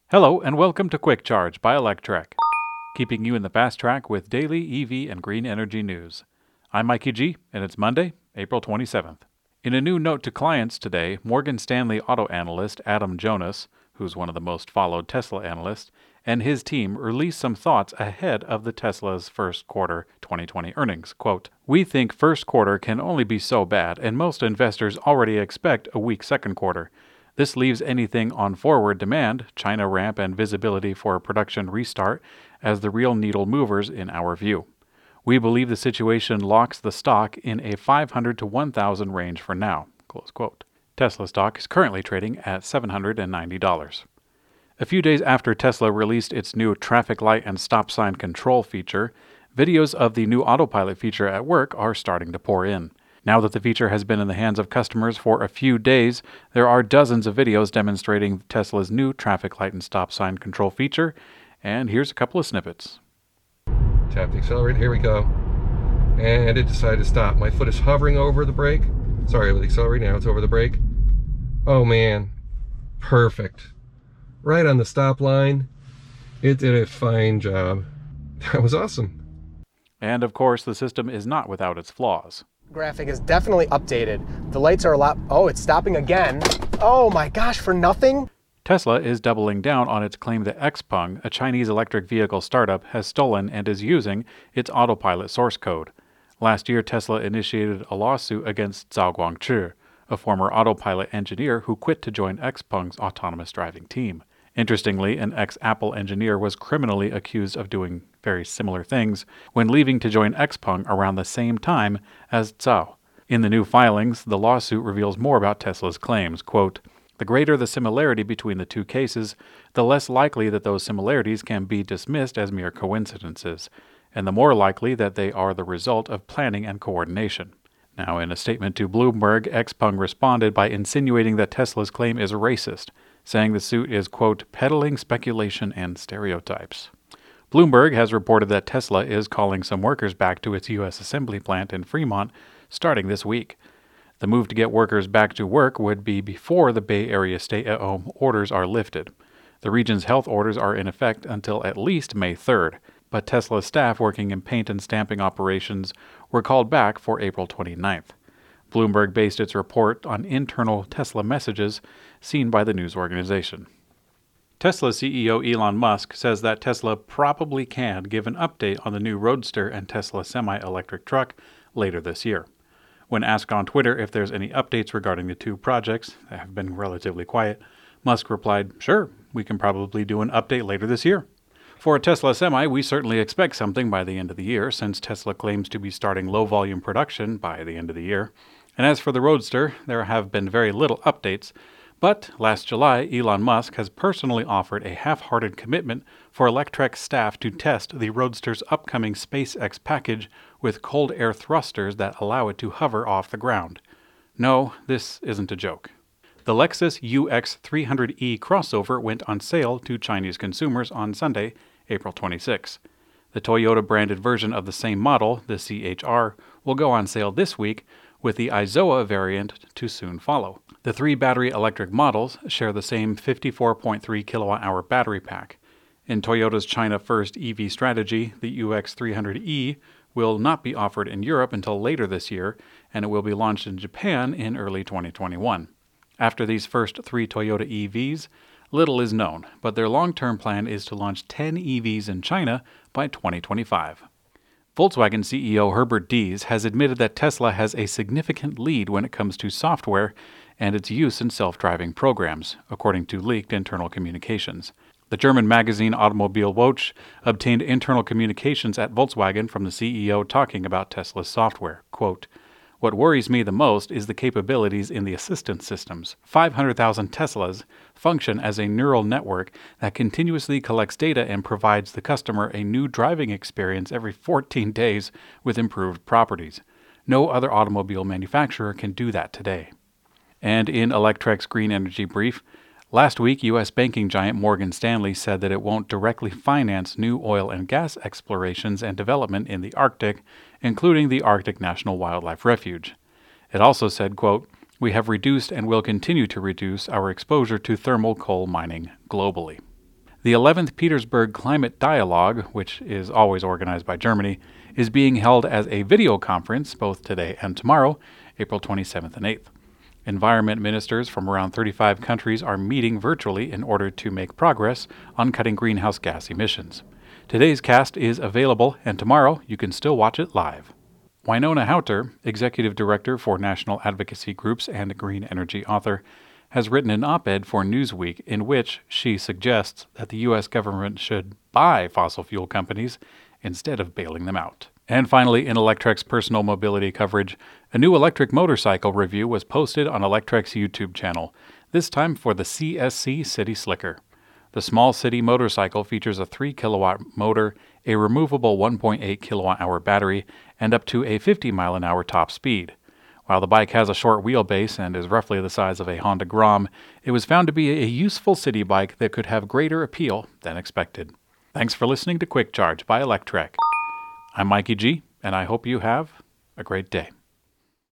Hello and welcome to Quick Charge by Electrek, keeping you in the fast track with daily EV and green energy news. I'm Mikey G, and it's Monday, April 27th. In a new note to clients today, Morgan Stanley auto analyst Adam Jonas, who's one of the most followed Tesla analysts, and his team released some thoughts ahead of the Tesla's first quarter 2020 earnings. Quote, "We think first quarter can only be so bad, and most investors already expect a weak second quarter. This leaves anything on forward demand, China ramp, and visibility for a production restart as the real needle movers in our view. We believe the situation locks the stock in a 500 to 1,000 range for now." Close quote. Tesla stock is currently trading at $790. A few days after Tesla released its new traffic light and stop sign control feature, videos of the new autopilot feature at work are starting to pour in. Now that the feature has been in the hands of customers for a few days, there are dozens of videos demonstrating Tesla's new traffic light and stop sign control feature, and here's a couple of snippets. Tap the accelerator, here we go. And it decided to stop. My foot is hovering over the brake. Sorry, with the accelerator, now it's over the brake. Oh man, perfect. Right on the stop line. It did a fine job. That was awesome. And of course, the system is not without its flaws. Graphic is definitely updated. The lights are a lot... Oh, it's stopping again. Oh my gosh, for nothing? Tesla is doubling down on its claim that XPeng, a Chinese electric vehicle startup, has stolen and is using its autopilot source code. Last year, Tesla initiated a lawsuit against Zhao Guangqi, a former autopilot engineer who quit to join XPeng's autonomous driving team. Interestingly, an ex-Apple engineer was criminally accused of doing very similar things when leaving to join XPeng around the same time as Zhao. In the new filings, the lawsuit reveals more about Tesla's claims. Quote, "The greater the similarity between the two cases, the less likely that those similarities can be dismissed as mere coincidences, and the more likely that they are the result of planning and coordination." Now, in a statement to Bloomberg, XPeng responded by insinuating that Tesla's claim is racist, saying the suit is, quote, "peddling speculation and stereotypes." Bloomberg has reported that Tesla is calling some workers back to its U.S. assembly plant in Fremont starting this week. The move to get workers back to work would be before the Bay Area stay-at-home orders are lifted. The region's health orders are in effect until at least May 3rd, but Tesla staff working in paint and stamping operations were called back for April 29th. Bloomberg based its report on internal Tesla messages seen by the news organization. Tesla CEO Elon Musk says that Tesla probably can give an update on the new Roadster and Tesla semi-electric truck later this year. When asked on Twitter if there's any updates regarding the two projects that have been relatively quiet, Musk replied, "Sure, we can probably do an update later this year." For a Tesla Semi, we certainly expect something by the end of the year, since Tesla claims to be starting low-volume production by the end of the year. And as for the Roadster, there have been very little updates, but last July, Elon Musk has personally offered a half-hearted commitment for Electrek staff to test the Roadster's upcoming SpaceX package with cold air thrusters that allow it to hover off the ground. No, this isn't a joke. The Lexus UX300E crossover went on sale to Chinese consumers on Sunday, April 26. The Toyota-branded version of the same model, the CHR, will go on sale this week, with the Izoa variant to soon follow. The three battery electric models share the same 54.3 kilowatt-hour battery pack. In Toyota's China-first EV strategy, the UX300E will not be offered in Europe until later this year, and it will be launched in Japan in early 2021. After these first three Toyota EVs, little is known, but their long-term plan is to launch 10 EVs in China by 2025. Volkswagen CEO Herbert Diess has admitted that Tesla has a significant lead when it comes to software and its use in self-driving programs, according to leaked internal communications. The German magazine Automobil Watch obtained internal communications at Volkswagen from the CEO talking about Tesla's software. Quote, "What worries me the most is the capabilities in the assistance systems. 500,000 Teslas function as a neural network that continuously collects data and provides the customer a new driving experience every 14 days with improved properties. No other automobile manufacturer can do that today." And in Electrek's Green Energy Brief, last week, U.S. banking giant Morgan Stanley said that it won't directly finance new oil and gas explorations and development in the Arctic, including the Arctic National Wildlife Refuge. It also said, quote, "We have reduced and will continue to reduce our exposure to thermal coal mining globally." The 11th Petersburg Climate Dialogue, which is always organized by Germany, is being held as a video conference both today and tomorrow, April 27th and 8th. Environment ministers from around 35 countries are meeting virtually in order to make progress on cutting greenhouse gas emissions. Today's cast is available, and tomorrow you can still watch it live. Winona Houter, Executive Director for National Advocacy Groups and green energy author, has written an op-ed for Newsweek in which she suggests that the U.S. government should buy fossil fuel companies instead of bailing them out. And finally, in Electrek's personal mobility coverage, a new electric motorcycle review was posted on Electrek's YouTube channel, this time for the CSC City Slicker. The small city motorcycle features a 3-kilowatt motor, a removable 1.8 kilowatt-hour battery, and up to a 50-mile-an-hour top speed. While the bike has a short wheelbase and is roughly the size of a Honda Grom, it was found to be a useful city bike that could have greater appeal than expected. Thanks for listening to Quick Charge by Electrek. I'm Mikey G, and I hope you have a great day.